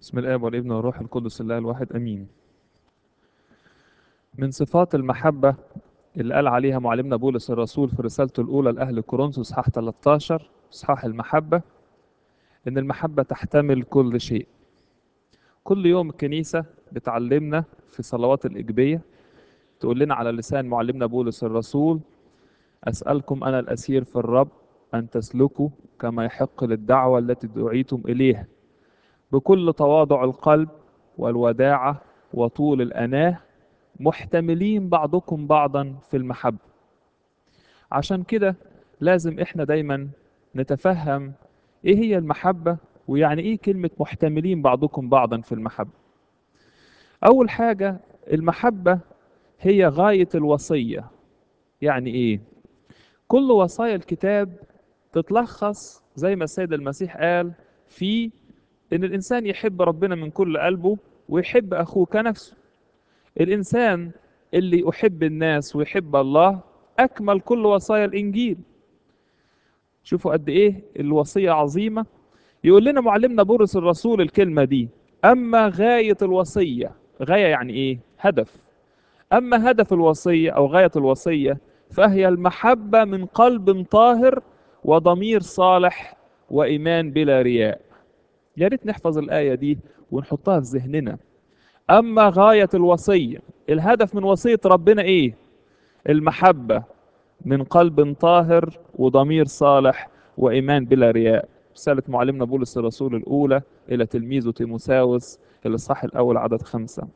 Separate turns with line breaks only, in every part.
بسم الآب والابن والروح القدس الله الواحد أمين. من صفات المحبة اللي قال عليها معلمنا بولس الرسول في رسالته الأولى لأهل كورنثوس إصحاح 13 إصحاح المحبة، إن المحبة تحتمل كل شيء. كل يوم الكنيسة بتعلمنا في صلوات الإجبية تقول لنا على لسان معلمنا بولس الرسول: أسألكم أنا الأسير في الرب أن تسلكوا كما يحق للدعوة التي دعيتم إليها، بكل تواضع القلب والوداعة وطول الأناة، محتملين بعضكم بعضا في المحبة. عشان كده لازم احنا دايما نتفهم ايه هي المحبة، ويعني ايه كلمة محتملين بعضكم بعضا في المحبة. اول حاجة، المحبة هي غاية الوصية. يعني ايه؟ كل وصايا الكتاب تتلخص زي ما السيد المسيح قال في ان الانسان يحب ربنا من كل قلبه ويحب اخوه كنفسه. الإنسان اللي يحب الناس ويحب الله أكمل كل وصايا الإنجيل. شوفوا قد إيه الوصية عظيمة. يقول لنا معلمنا بولس الرسول الكلمة دي: أما غاية الوصية. غاية يعني إيه؟ هدف. أما هدف الوصية أو غاية الوصية فهي المحبة من قلب طاهر وضمير صالح وإيمان بلا رياء. يا ريت نحفظ الآية دي ونحطها في ذهننا. أما غاية الوصية، الهدف من وصية ربنا إيه؟ المحبة من قلب طاهر وضمير صالح وإيمان بلا رياء. رسالة معلمنا بولس الرسول الأولى إلى تلميذه تيموثاوس الإصحاح الأول عدد 5.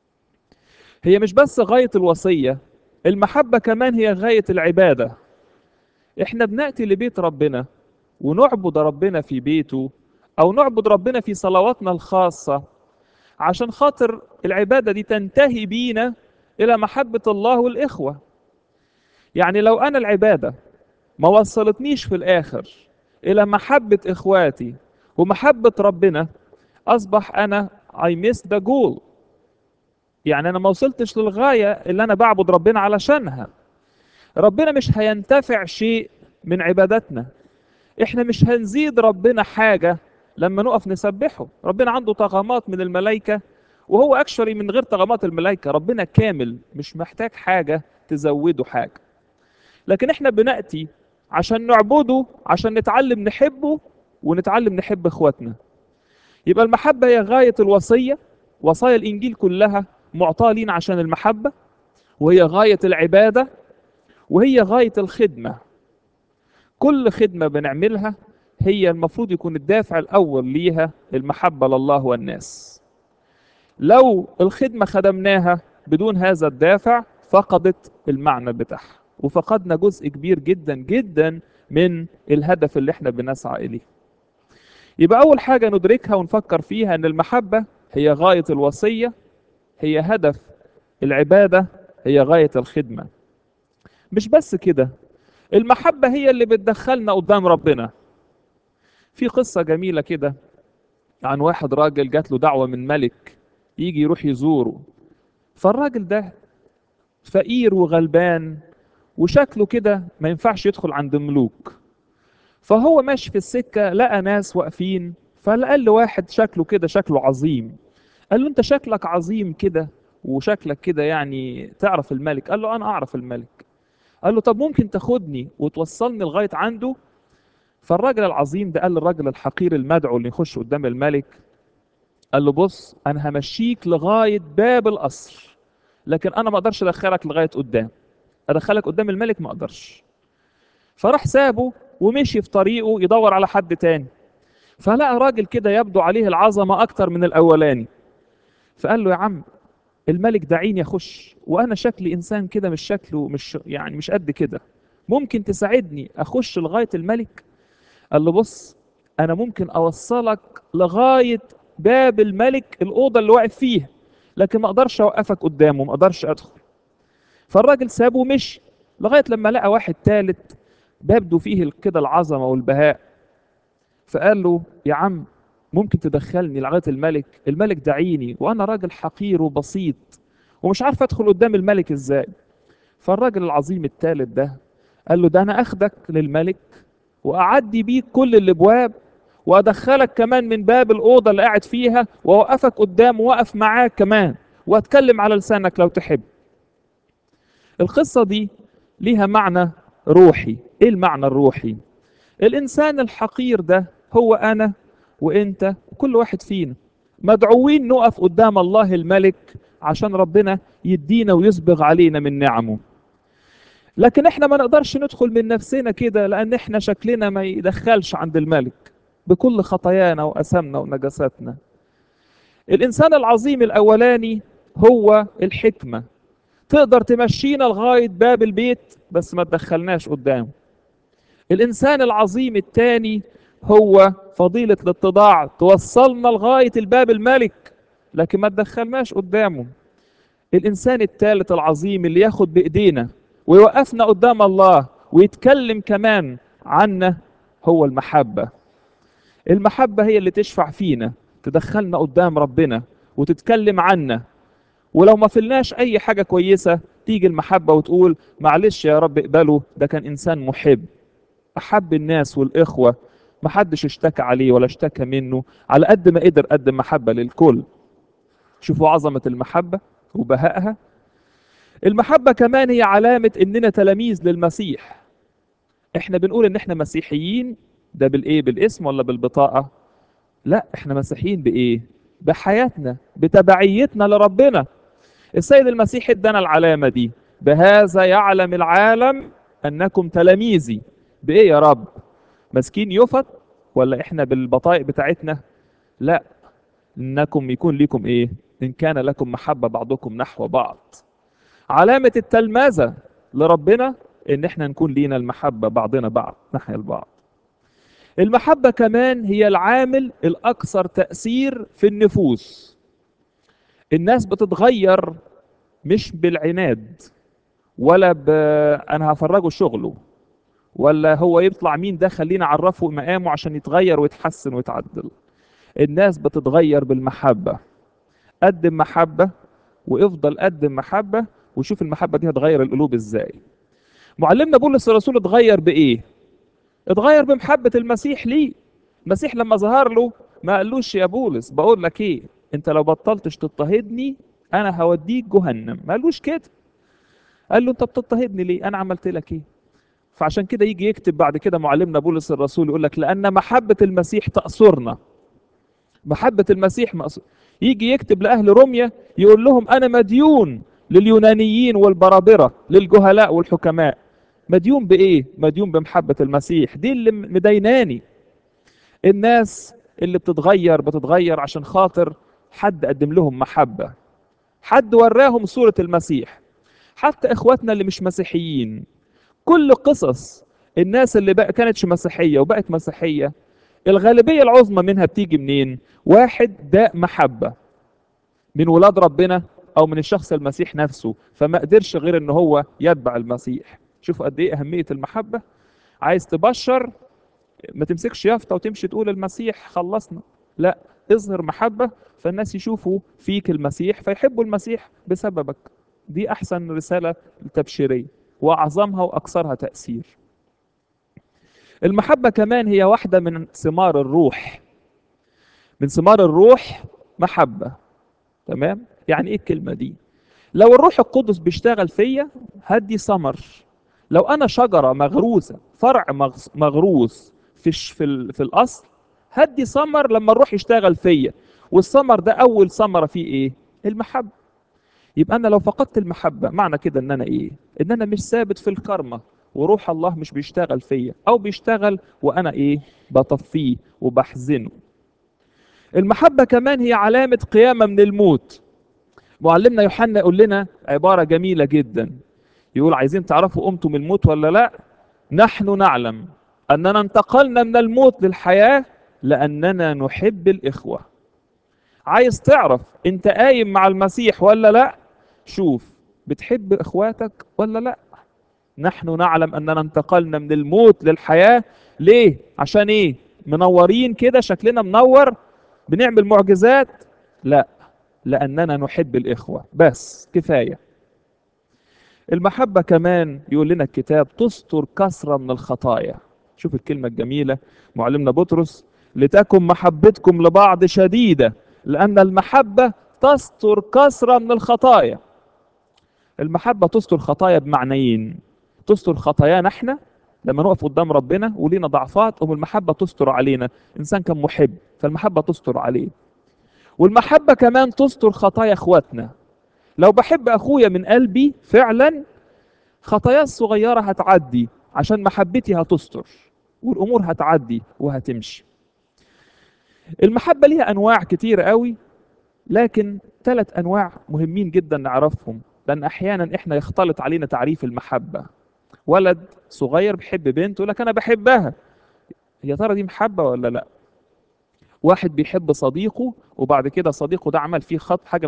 هي مش بس غاية الوصية، المحبة كمان هي غاية العبادة. إحنا بنأتي لبيت ربنا ونعبد ربنا في بيته، أو نعبد ربنا في صلواتنا الخاصة، عشان خاطر العبادة دي تنتهي بينا إلى محبة الله والإخوة. يعني لو أنا العبادة ما وصلتنيش في الآخر إلى محبة إخواتي ومحبة ربنا، أصبح أنا I missed the goal. يعني أنا ما وصلتش للغاية اللي أنا بعبد ربنا علشانها. ربنا مش هينتفع شيء من عبادتنا. إحنا مش هنزيد ربنا حاجة لما نقف نسبحه. ربنا عنده طغمات من الملائكة، وهو أكشري من غير طغمات الملائكة. ربنا كامل مش محتاج حاجة تزوده حاجة. لكن احنا بنأتي عشان نعبده، عشان نتعلم نحبه ونتعلم نحب اخواتنا. يبقى المحبة هي غاية الوصية. وصايا الإنجيل كلها معطاة لينا عشان المحبة، وهي غاية العبادة، وهي غاية الخدمة. كل خدمة بنعملها هي المفروض يكون الدافع الأول ليها المحبة لله والناس. لو الخدمة خدمناها بدون هذا الدافع فقدت المعنى بتاعها، وفقدنا جزء كبير جدا جدا من الهدف اللي احنا بنسعى إليه. يبقى أول حاجة ندركها ونفكر فيها إن المحبة هي غاية الوصية، هي هدف العبادة، هي غاية الخدمة. مش بس كده، المحبة هي اللي بتدخلنا قدام ربنا. في قصة جميلة كده عن واحد راجل جات له دعوة من ملك يجي يروح يزوره. فالراجل ده فقير وغلبان وشكله كده ما ينفعش يدخل عند ملوك. فهو ماشي في السكة لقى ناس واقفين، فقال له واحد شكله كده شكله عظيم، قال له انت شكلك عظيم كده وشكلك كده يعني تعرف الملك؟ قال له انا اعرف الملك. قال له طب ممكن تاخدني وتوصلني لغاية عنده؟ فالراجل العظيم ده قال للراجل الحقير المدعو اللي يخش قدام الملك، قال له بص انا همشيك لغاية باب القصر، لكن انا ما اقدرش ادخلك لغاية قدام. ادخلك قدام الملك ما اقدرش. فراح سابه ومشي في طريقه يدور على حد تاني، فلقى راجل كده يبدو عليه العظمة اكتر من الاولاني. فقال له يا عم الملك دعيني اخش، وانا شكلي انسان كده مش شكله مش يعني مش قد كده، ممكن تساعدني اخش لغاية الملك؟ قال له بص انا ممكن اوصلك لغاية باب الملك الأوضة اللي واقف فيها، لكن ما اقدرش اوقفك قدامه، ما اقدرش ادخل. فالراجل سابه ومشي لغاية لما لقى واحد تالت بيبدو فيه كده العظمة والبهاء. فقال له يا عم ممكن تدخلني لغاية الملك؟ الملك دعيني وانا راجل حقير وبسيط ومش عارف ادخل قدام الملك ازاي. فالراجل العظيم التالت ده قال له ده انا اخدك للملك واعدي بيك كل الابواب وادخلك كمان من باب الاوضه اللي قاعد فيها، واوقفك قدام واقف معاك كمان، واتكلم على لسانك لو تحب. القصه دي ليها معنى روحي. ايه المعنى الروحي؟ الانسان الحقير ده هو انا وانت وكل واحد فينا، مدعوين نقف قدام الله الملك عشان ربنا يدينا ويسبغ علينا من نعمه. لكن احنا ما نقدرش ندخل من نفسنا كده، لان احنا شكلنا ما يدخلش عند الملك بكل خطايانا وأثامنا ونجاساتنا. الإنسان العظيم الأولاني هو الحكمة، تقدر تمشينا لغاية باب البيت بس ما تدخلناش قدامه. الإنسان العظيم الثاني هو فضيلة الاتضاع، توصلنا لغاية الباب الملك لكن ما تدخلناش قدامه. الإنسان الثالث العظيم اللي ياخد بإيدينا ويوقفنا قدام الله ويتكلم كمان عنا هو المحبة. المحبة هي اللي تشفع فينا، تدخلنا قدام ربنا وتتكلم عنا، ولو ما فلناش أي حاجة كويسة تيجي المحبة وتقول معلش يا رب اقبله، ده كان إنسان محب، أحب الناس والإخوة، محدش اشتكى عليه ولا اشتكى منه، على قد ما قدر قدم محبة للكل. شوفوا عظمة المحبة وبهائها. المحبة كمان هي علامة إننا تلاميذ للمسيح. احنا بنقول إن احنا مسيحيين، ده بالإيه؟ بالاسم ولا بالبطاقة؟ لا، احنا مسيحيين بايه؟ بحياتنا، بتبعيتنا لربنا. السيد المسيح ادانا العلامه دي: بهذا يعلم العالم انكم تلاميذي. بايه يا رب؟ ماسكين يفط ولا احنا بالبطايق بتاعتنا؟ لا، انكم يكون لكم ايه؟ ان كان لكم محبه بعضكم نحو بعض. علامه التلمذه لربنا ان احنا نكون لينا المحبه بعضنا بعض نحو البعض. المحبة كمان هي العامل الأكثر تأثير في النفوس. الناس بتتغير مش بالعناد، ولا أنا هفرجه شغله، ولا هو يطلع مين ده خلينا أعرفه مقامه عشان يتغير ويتحسن ويتعدل. الناس بتتغير بالمحبة. قدم محبة وافضل قدم محبة، وشوف المحبة دي هتغير القلوب ازاي. معلمنا بولس الرسول اتغير بإيه؟ اتغير بمحبة المسيح ليه. المسيح لما ظهر له ما قالوش يا بولس بقول لك ايه، انت لو بطلتش تضطهدني انا هوديك جهنم، ما قالوش كده. قال له انت بتضطهدني ليه؟ انا عملت لك ايه؟ فعشان كده يجي يكتب بعد كده معلمنا بولس الرسول يقول لك لان محبة المسيح تأسرنا. محبة المسيح مأسور. يجي يكتب لأهل روميا يقول لهم انا مديون لليونانيين والبرابرة للجهلاء والحكماء. مديون بإيه؟ مديون بمحبة المسيح، دي اللي مديناني. الناس اللي بتتغير عشان خاطر حد قدم لهم محبة، حد وراهم صورة المسيح. حتى اخواتنا اللي مش مسيحيين، كل قصص الناس اللي بقى كانتش مسيحية وبقت مسيحية، الغالبية العظمى منها بتيجي منين؟ واحد ده محبة من ولاد ربنا او من الشخص المسيح نفسه، فما قدرش غير ان هو يتبع المسيح. شوفوا قد ايه اهمية المحبة. عايز تبشر، ما تمسكش يافطة وتمشي تقول المسيح خلصنا، لا، اظهر محبة فالناس يشوفوا فيك المسيح فيحبوا المسيح بسببك. دي أحسن رسالة تبشيرية وأعظمها وأكثرها تأثير. المحبة كمان هي واحدة من ثمار الروح. من ثمار الروح محبة. تمام؟ يعني إيه الكلمة دي؟ لو الروح القدس بيشتغل فيا هدي ثمر. لو انا شجره مغروسه، فرع مغروس في الاصل، هدي ثمر لما الروح يشتغل فيا. والثمر ده اول ثمره فيه ايه؟ المحبه. يبقى انا لو فقدت المحبه معنى كده ان انا ايه؟ ان انا مش ثابت في الكرمه، وروح الله مش بيشتغل فيا، او بيشتغل وانا ايه؟ بطفيه وبحزنه. المحبه كمان هي علامه قيامه من الموت. معلمنا يوحنا يقول لنا عبارة جميلة جدا، يقول عايزين تعرفوا قمتم من الموت ولا لا؟ نحن نعلم أننا انتقلنا من الموت للحياة لأننا نحب الإخوة. عايز تعرف أنت قايم مع المسيح ولا لا؟ شوف بتحب إخواتك ولا لا؟ نحن نعلم أننا انتقلنا من الموت للحياة. ليه؟ عشان إيه؟ منورين كده شكلنا منور بنعمل معجزات؟ لا، لأننا نحب الإخوة بس كفاية. المحبة كمان يقول لنا الكتاب تستر كثرة من الخطايا. شوف الكلمة الجميلة معلمنا بطرس لتكن محبتكم لبعض شديدة لأن المحبة تستر كثرة من الخطايا. المحبة تستر خطايا بمعنيين: تستر خطايانا احنا لما نقف قدام ربنا ولينا ضعفات، المحبة تستر علينا. إنسان كان محب فالمحبة تستر عليه. والمحبة كمان تستر خطايا اخواتنا. لو بحب اخويا من قلبي فعلا، خطايا الصغيرة هتعدي عشان محبتي هتستر، والامور هتعدي وهتمشي. المحبة ليها انواع كتير قوي، لكن 3 انواع مهمين جدا نعرفهم، لان احيانا احنا يختلط علينا تعريف المحبة. ولد صغير بيحب بنت يقول لك انا بحبها، يا ترى دي محبة ولا لا؟ واحد بيحب صديقه وبعد كده صديقه ده عمل فيه خط حاجه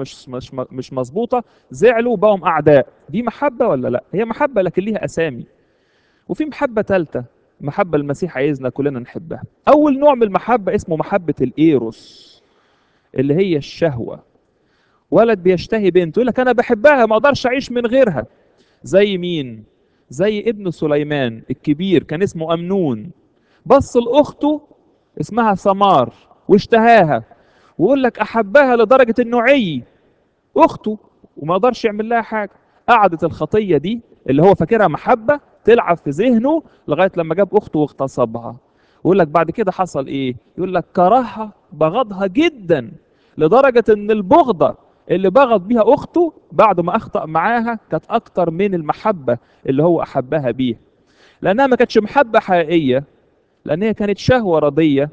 مش مظبوطه، زعلوا وبقوا اعداء، دي محبه ولا لا؟ هي محبه لكن ليها اسامي. وفي محبه ثالثه، محبه المسيح عايزنا كلنا نحبها. اول نوع من المحبه اسمه محبه الايروس، اللي هي الشهوه. ولد بيشتهي بنت يقول لك انا بحبها ما اقدرش اعيش من غيرها. زي مين؟ زي ابن سليمان الكبير كان اسمه امنون، بص لاخته اسمها سمار واشتهاها، ويقول لك احبها لدرجه انه عي اخته وما قدرش يعمل لها حاجه. قعدت الخطيه دي اللي هو فاكرها محبه تلعب في ذهنه لغايه لما جاب اخته واغتصبها. ويقول لك بعد كده حصل ايه؟ يقول لك كرهها بغضها جدا، لدرجه ان البغضه اللي بغض بيها اخته بعد ما اخطا معاها كانت اكتر من المحبه اللي هو احبها بيها، لانها ما كانتش محبه حقيقيه، لان هي كانت شهوه رضيه.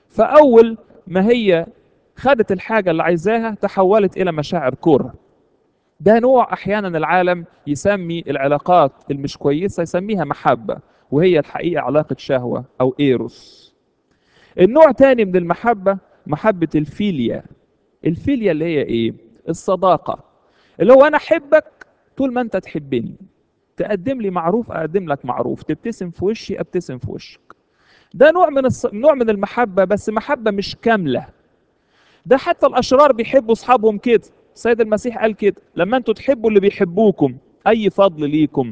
فاول ما هي خدت الحاجه اللي عايزاها تحولت الى مشاعر كره. ده نوع احيانا العالم يسمي العلاقات المش كويسه يسميها محبه، وهي الحقيقه علاقه شهوه او ايروس. النوع تاني من المحبه محبه الفيليا. الفيليا اللي هي ايه؟ الصداقه، اللي هو انا احبك طول ما انت تحبني، تقدم لي معروف اقدم لك معروف، تبتسم في وشي ابتسم في وشك. ده نوع من المحبة، بس محبة مش كاملة. ده حتى الأشرار بيحبوا أصحابهم كده. السيد المسيح قال كده: لما أنتوا تحبوا اللي بيحبوكم أي فضل ليكم؟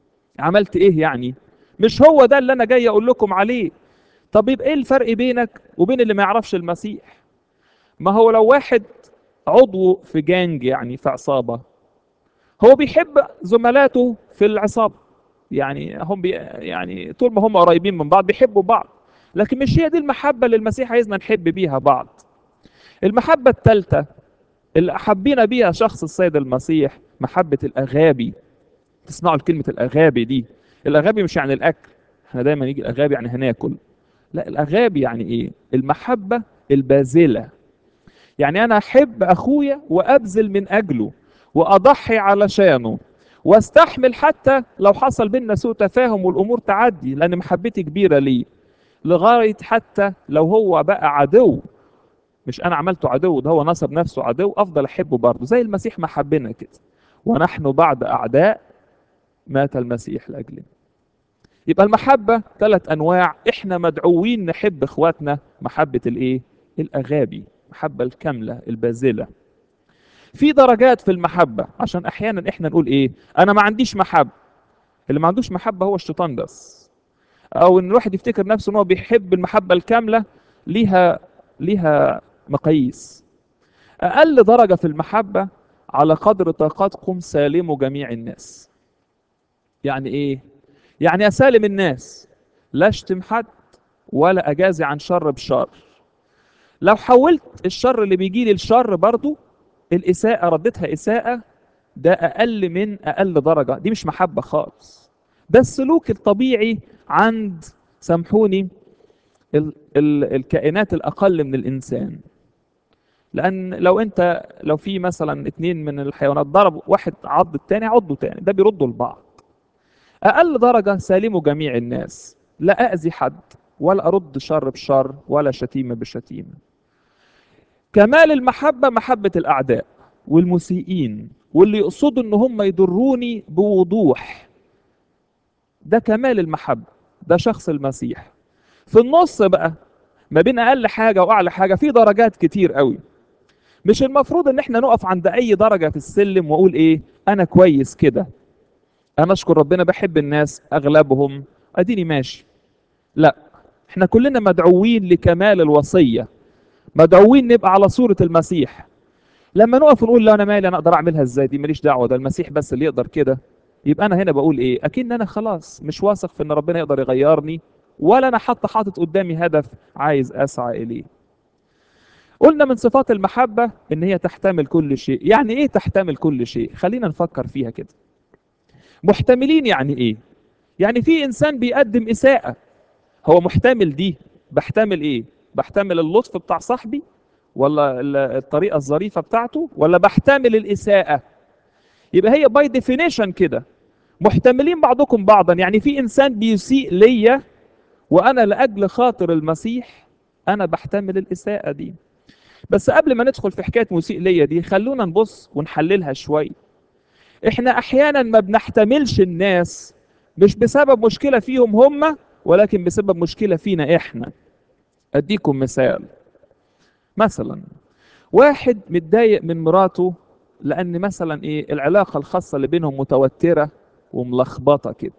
عملت إيه يعني؟ مش هو ده اللي أنا جاي أقول لكم عليه. طب يبقى إيه الفرق بينك وبين اللي ما يعرفش المسيح؟ ما هو لو واحد عضو في جانج، يعني في عصابة، هو بيحب زملاته في العصابة، يعني يعني طول ما هم قريبين من بعض بيحبوا بعض. لكن مش هي دي المحبة اللي المسيح عايزنا نحب بيها بعض. المحبة الثالثة اللي حبينا بيها شخص السيد المسيح محبة الأغابي. تسمعوا كلمة الأغابي دي؟ الأغابي مش يعني الأكل، احنا دايما يجي الأغابي يعني هناكل. لا، الأغابي يعني إيه؟ المحبة الباذلة. يعني أنا أحب أخويا وأبذل من أجله وأضحي علشانه، واستحمل حتى لو حصل بينا سوء تفاهم والأمور تعدي، لأن محبتي كبيرة ليه. لغاية حتى لو هو بقى عدو، مش انا عملته عدو، ده هو نصب نفسه عدو، افضل احبه برضه زي المسيح ما حبنا كده. ونحن بعد اعداء مات المسيح لاجلنا. يبقى المحبه 3 انواع، احنا مدعوين نحب اخواتنا محبه الايه؟ الاغابي، المحبه الكامله الباذله. في درجات في المحبه، عشان احيانا احنا نقول ايه؟ انا ما عنديش محبه. اللي ما عندوش محبه هو الشيطان بس. او ان الواحد يفتكر نفسه ان هو بيحب المحبه الكامله. ليها مقاييس. أقل درجة في المحبة على قدر طاقتكم سالموا جميع الناس. يعني إيه؟ يعني أسالم الناس، لا أشتم حد ولا أجازي عن شر بشر. لو حولت الشر اللي بيجي لي الشر برضو، الإساءة ردتها إساءة، ده أقل من أقل درجة، دي مش محبة خالص. ده السلوك الطبيعي عند، سامحوني، الكائنات الأقل من الإنسان. لان لو في مثلا 2 من الحيوانات ضرب واحد عض التاني عضه تاني، ده بيردوا لبعض. اقل درجه سالموا جميع الناس، لا اذي حد ولا ارد شر بشر ولا شتيمه بشتيمه. كمال المحبه محبه الاعداء والمسيئين واللي يقصدوا ان هم يضروني بوضوح. ده كمال المحبه، ده شخص المسيح. في النص بقى ما بين اقل حاجه واعلى حاجه في درجات كتير قوي. مش المفروض ان احنا نقف عند اي درجة في السلم واقول ايه؟ انا كويس كده، انا اشكر ربنا بحب الناس اغلبهم اديني ماشي. لا، احنا كلنا مدعوين لكمال الوصية، مدعوين نبقى على صورة المسيح. لما نقف ونقول لا انا مالي، انا اقدر اعملها ازاي دي، ماليش دعوة، ده المسيح بس اللي يقدر كده، يبقى انا هنا بقول ايه؟ اكيد انا خلاص مش واثق في ان ربنا يقدر يغيرني، ولا انا حتى حاطط قدامي هدف عايز اسعى اليه. قلنا من صفات المحبة ان هي تحتمل كل شيء. يعني ايه تحتمل كل شيء؟ خلينا نفكر فيها كده. محتملين يعني ايه؟ يعني في انسان بيقدم اساءة، هو محتمل دي. بحتمل ايه؟ بحتمل اللطف بتاع صاحبي، ولا الطريقة الظريفة بتاعته، ولا بحتمل الاساءة؟ يبقى هي باي ديفينيشن كده محتملين بعضكم بعضا. يعني في انسان بيسيء ليا، وانا لاجل خاطر المسيح انا بحتمل الاساءة دي. بس قبل ما ندخل في حكاية مسيء ليا دي، خلونا نبص ونحللها شوي. احنا احيانا ما بنحتملش الناس مش بسبب مشكلة فيهم هم، ولكن بسبب مشكلة فينا احنا. اديكم مثال. مثلا واحد متضايق من مراته لان مثلا ايه، العلاقة الخاصة اللي بينهم متوترة وملخبطة كده،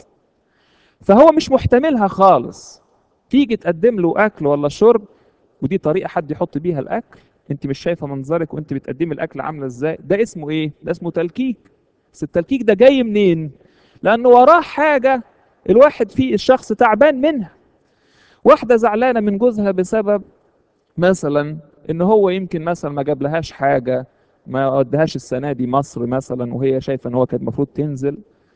فهو مش محتملها خالص. تيجي تقدم له اكل ولا شرب، ودي طريقة حد يحط بيها الاكل، انت مش شايفة منظرك وانت بتقدمي الاكل عاملة ازاي؟ ده اسمه ايه؟ ده اسمه تلكيك. بس التلكيك ده جاي منين؟ لانه وراه حاجة الواحد فيه الشخص تعبان منها. واحدة زعلانة من جوزها بسبب مثلا ان هو يمكن مثلا ما جابلهاش حاجة، ما ودهاش السنة دي مصر مثلا، وهي شايفة ان هو كان المفروض تنزل.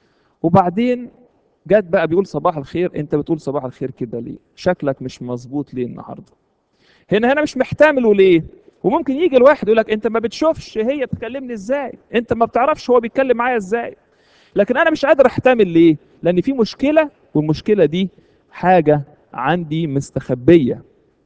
وبعدين جت بقى بيقول صباح الخير، انت بتقول صباح الخير كده ليه؟ شكلك مش مظبوط ليه النهارده؟ هنا مش محتمله ليه؟ وممكن يجي الواحد يقول لك انت ما بتشوفش هي بتكلمني ازاي، انت ما بتعرفش هو بيتكلم معايا ازاي. لكن انا مش قادر احتمل ليه؟ لان في مشكله، والمشكله دي حاجه عندي مستخبيه.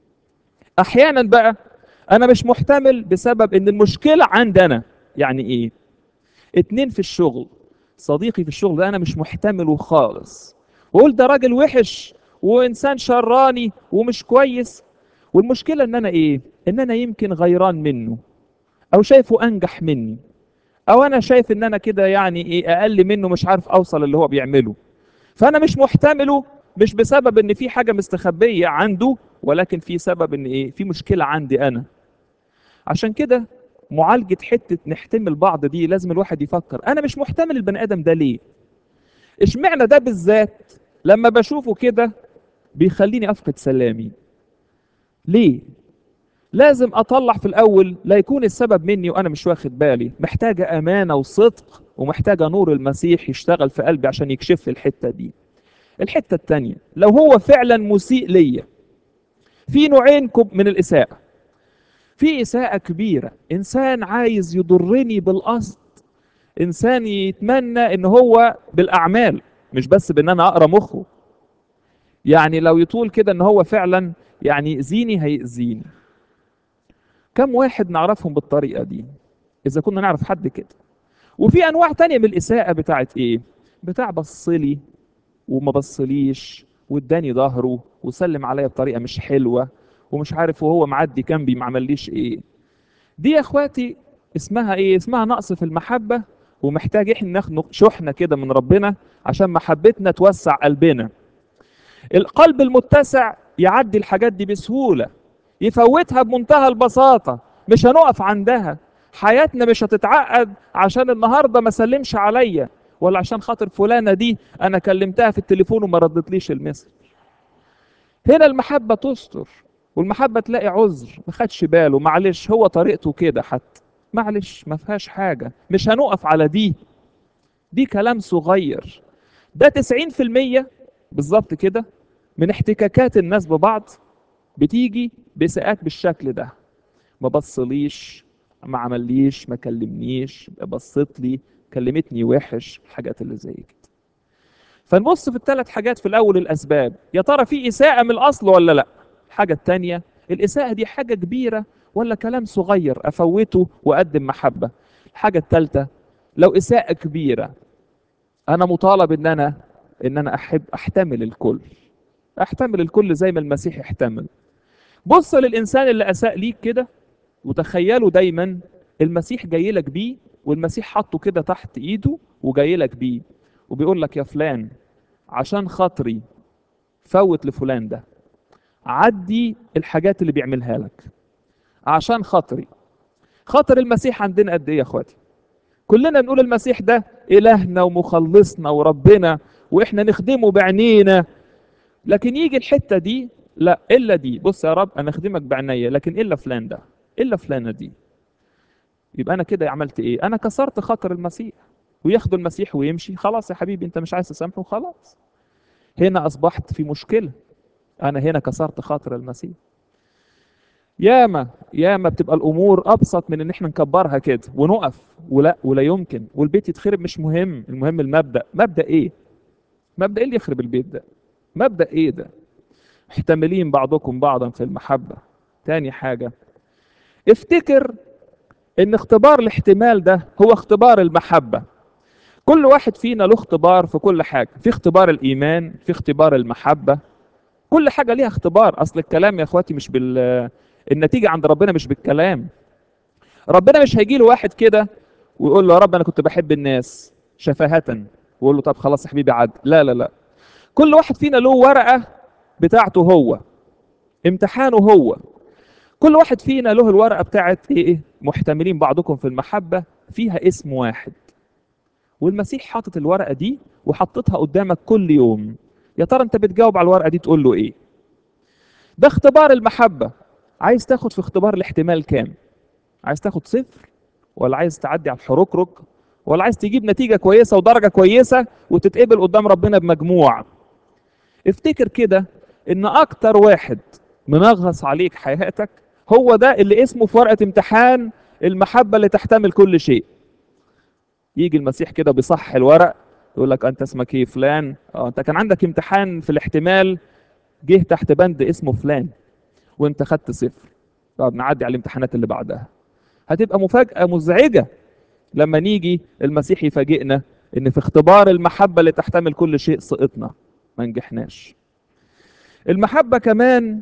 احيانا بقى انا مش محتمل بسبب ان المشكله عندي انا. يعني ايه؟ اتنين في الشغل، صديقي في الشغل ده انا مش محتمله خالص، واقول ده راجل وحش وانسان شراني ومش كويس. والمشكله ان انا ايه؟ ان انا يمكن غيران منه، او شايفه انجح مني، او انا شايف ان انا كده يعني ايه اقل منه، مش عارف اوصل اللي هو بيعمله. فانا مش محتمله مش بسبب ان في حاجه مستخبيه عنده، ولكن في سبب ان ايه؟ في مشكله عندي انا. عشان كده معالجه حته نحتمل بعض دي لازم الواحد يفكر انا مش محتمل البني ادم ده ليه؟ اشمعنى ده بالذات لما بشوفه كده بيخليني افقد سلامي؟ ليه؟ لازم اطلع في الاول لا يكون السبب مني وانا مش واخد بالي. محتاجه امانه وصدق، ومحتاجه نور المسيح يشتغل في قلبي عشان يكشف لي الحته دي. الحته التانيه، لو هو فعلا مسيء ليا، في نوعين من الاساءه. في اساءه كبيره، انسان عايز يضرني بالقصد، انسان يتمنى ان هو بالاعمال، مش بس بان انا اقرا مخه. يعني لو يطول كده ان هو فعلا يعني يأذيني هيأذيني. كم واحد نعرفهم بالطريقة دي اذا كنا نعرف حد كده. وفي انواع تانية من الاساءة بتاعت ايه؟ بتاع بصلي وما بصليش، واداني ظهره وسلم عليا بطريقة مش حلوة، ومش عارف وهو معدي جنبي ما عمليش ايه. دي يا اخواتي اسمها ايه؟ اسمها نقص في المحبة. ومحتاج احنا ناخد شحنة كده من ربنا عشان محبتنا توسع قلبنا. القلب المتسع يعدي الحاجات دي بسهولة، يفوتها بمنتهى البساطة، مش هنقف عندها. حياتنا مش هتتعقد عشان النهاردة ما سلمش عليا، ولا عشان خاطر فلانة دي أنا كلمتها في التليفون وما ردتليش المثل. هنا المحبة تستر، والمحبة تلاقي عذر ما خدش باله، معلش هو طريقته كده حتى، معلش ما فيهاش حاجة، مش هنقف على دي. دي كلام صغير. ده 90% بالظبط كده من احتكاكات الناس ببعض بتيجي بإساءات بالشكل ده. ما بصليش، ما عمليش، ما كلمنيش، بصت لي، كلمتني وحش، الحاجات اللي زي كده. فنبص في الثلاث حاجات. في الأول الأسباب، يا ترى في إساءة من الأصل ولا لا؟ الحاجة التانية، الإساءة دي حاجة كبيرة ولا كلام صغير أفوته وأقدم محبة؟ الحاجة الثالثة، لو إساءة كبيرة أنا مطالب إن أنا أحتمل الكل، أحتمل الكل زي ما المسيح احتمل. بص للإنسان اللي أساء ليك كده، وتخيله دايما المسيح جاي لك بيه، والمسيح حطه كده تحت ايده وجاي لك بيه، وبيقول لك يا فلان عشان خاطري فوت لفلان ده، عدي الحاجات اللي بيعملها لك عشان خاطري. خاطر المسيح عندنا قد ايه يا اخواتي؟ كلنا نقول المسيح ده الهنا ومخلصنا وربنا واحنا نخدمه بعينينا، لكن يجي الحته دي لا الا دي، بص يا رب انا اخدمك بعينيا لكن الا فلان ده، الا فلانه دي. يبقى انا كده عملت ايه؟ انا كسرت خاطر المسيح. وياخدوا المسيح ويمشي، خلاص يا حبيبي انت مش عايز تسامحه خلاص. هنا اصبحت في مشكله، انا هنا كسرت خاطر المسيح. ياما ياما بتبقى الامور ابسط من ان احنا نكبرها كده ونقف، ولا يمكن، والبيت يتخرب مش مهم، المهم المبدأ. مبدأ ايه؟ مبدأ ايه اللي يخرب البيت ده؟ مبدأ ايه ده؟ محتملين بعضكم بعضا في المحبة. تاني حاجة، افتكر ان اختبار الاحتمال ده هو اختبار المحبة. كل واحد فينا له اختبار في كل حاجة، في اختبار الايمان، في اختبار المحبة، كل حاجة ليها اختبار. اصل الكلام يا اخواتي مش النتيجة عند ربنا مش بالكلام. ربنا مش هيجي له واحد كده ويقول له يا رب انا كنت بحب الناس شفاهة، ويقول له طب خلاص يا حبيبي عد. لا لا لا، كل واحد فينا له ورقة بتاعته هو، امتحانه هو. كل واحد فينا له الورقة بتاعت ايه؟ محتملين بعضكم في المحبة، فيها اسم واحد. والمسيح حاطط الورقة دي وحطتها قدامك كل يوم. يا ترى انت بتجاوب على الورقة دي تقول له ايه؟ ده اختبار المحبة. عايز تاخد في اختبار الاحتمال كام؟ عايز تاخد صفر، ولا عايز تعدي على الحركرك، ولا عايز تجيب نتيجة كويسة ودرجة كويسة وتتقبل قدام ربنا بمجموع؟ افتكر كده ان اكتر واحد منغص عليك حياتك هو ده اللي اسمه في ورقة امتحان المحبة اللي تحتمل كل شيء. يجي المسيح كده بيصح الورق، يقول لك انت اسمك ايه؟ فلان. انت كان عندك امتحان في الاحتمال، جه تحت بند اسمه فلان وانت خدت صفر. طب نعدي على الامتحانات اللي بعدها. هتبقى مفاجأة مزعجة لما نيجي المسيح يفاجئنا ان في اختبار المحبة اللي تحتمل كل شيء سقطنا، ما نجحناش. المحبة كمان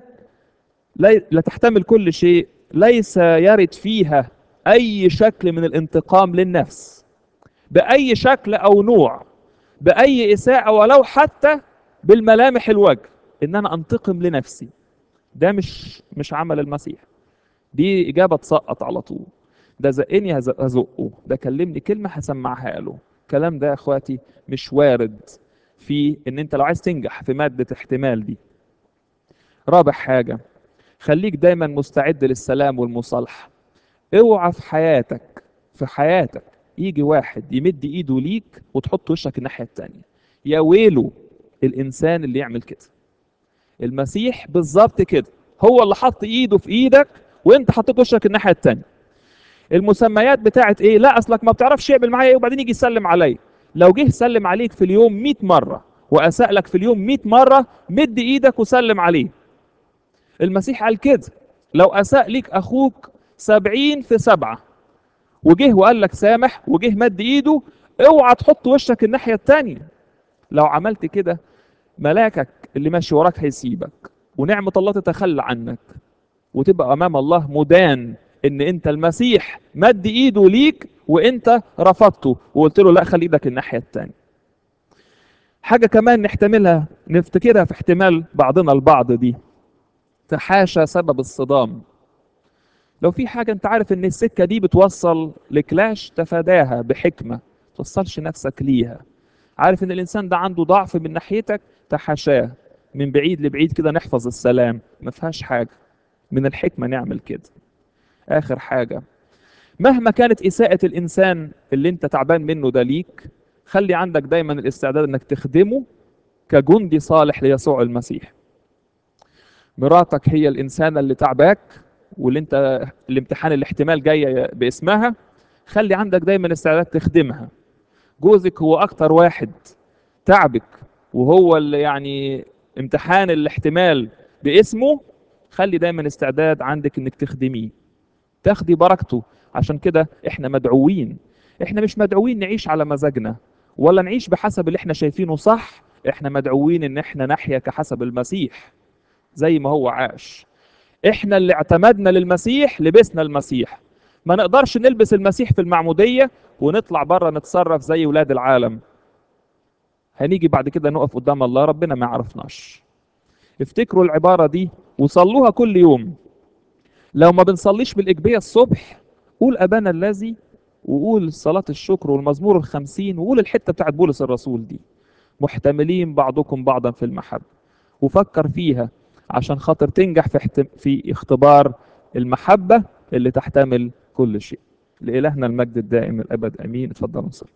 لا تحتمل كل شيء، ليس يرد فيها اي شكل من الانتقام للنفس باي شكل او نوع، باي اساءة ولو حتى بالملامح الوجه، ان انا انتقم لنفسي. ده مش عمل المسيح. دي اجابة تسقط على طول. ده زقني هزقه، ده كلمني كلمة هسمعها له. الكلام ده يا اخواتي مش وارد في ان انت لو عايز تنجح في مادة احتمال دي. رابع حاجة، خليك دايما مستعد للسلام والمصالحة. اوعى في حياتك يجي واحد يمد ايده ليك وتحط وشك الناحية التانية. يا ويله الانسان اللي يعمل كده. المسيح بالظبط كده، هو اللي حط ايده في ايدك وانت حطيت وشك الناحية التانية. المسميات بتاعت ايه؟ لا اصلك ما بتعرفش يعمل معايا ايه وبعدين يجي يسلم عليا. لو جه سلم عليك في اليوم 100 مرة واساء لك في اليوم 100 مرة، مد ايدك وسلم عليه. المسيح قال كده، لو اساء ليك اخوك 70 في 7 وجه وقال لك سامح وجه مد ايده، اوعى تحط وشك الناحية التانية. لو عملت كده ملاكك اللي ماشي وراك هيسيبك، ونعمة الله تتخلى عنك، وتبقى امام الله مدان ان انت المسيح مد ايده ليك وانت رفضته وقلت له لا خلي ايدك الناحية التانية. حاجة كمان نحتملها نفتكرها في احتمال بعضنا البعض دي، تحاشى سبب الصدام. لو في حاجة انت عارف ان السكة دي بتوصل لكلاش، تفاداها بحكمة، توصلش نفسك ليها. عارف ان الانسان ده عنده ضعف من ناحيتك، تحاشاه من بعيد لبعيد كده، نحفظ السلام، ما فيهاش حاجة. من الحكمة نعمل كده. اخر حاجة، مهما كانت اساءة الانسان اللي انت تعبان منه ده ليك، خلي عندك دايما الاستعداد انك تخدمه كجندي صالح ليسوع المسيح. مراتك هي الانسانة اللي تعباك واللي انت الامتحان الاحتمال جاي باسمها، خلي عندك دايما استعداد تخدمها. جوزك هو اكتر واحد تعبك وهو اللي يعني امتحان الاحتمال باسمه، خلي دايما استعداد عندك انك تخدميه، تاخدي بركته. عشان كده احنا مدعوين، احنا مش مدعوين نعيش على مزاجنا ولا نعيش بحسب اللي احنا شايفينه صح. احنا مدعوين ان احنا نحيا كحسب المسيح زي ما هو عاش. احنا اللي اعتمدنا للمسيح لبسنا المسيح. ما نقدرش نلبس المسيح في المعمودية ونطلع بره نتصرف زي ولاد العالم. هنيجي بعد كده نقف قدام الله ربنا ما عرفناش. افتكروا العبارة دي وصلوها كل يوم. لو ما بنصليش بالإجبية الصبح، قول أبانا الذي، وقول صلاة الشكر والمزمور الخمسين، وقول الحتة بتاعت بولس الرسول دي: محتملين بعضكم بعضا في المحبة. وفكر فيها عشان خاطر تنجح في اختبار المحبة اللي تحتمل كل شيء. لإلهنا المجد الدائم الأبد، أمين. اتفضلوا نصلي.